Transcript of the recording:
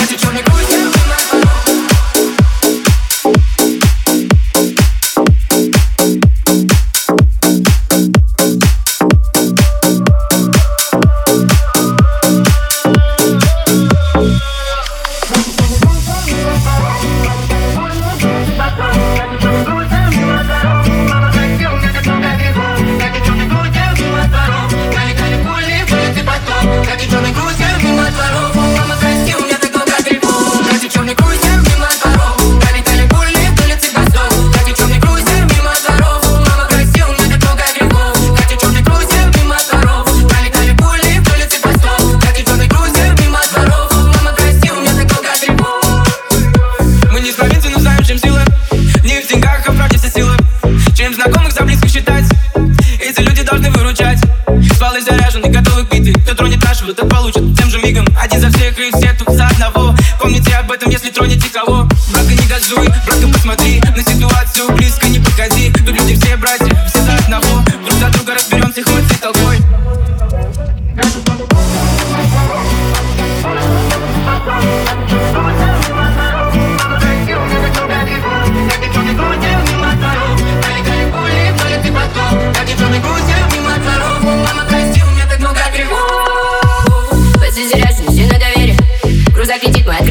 Знакомых за близких считать. Эти люди должны выручать. Стволы заряжены, готовы к битве. Кто тронет нашего, тот получит тем же мигом. Один за всех и все тут за одного. Помните об этом, если тронете кого. Брага не газуй, брага посмотри на ситуацию, близко не подходи. Тут люди все братья, все за одного. Друг за друга разберемся хоть и толпой. Закрепит мой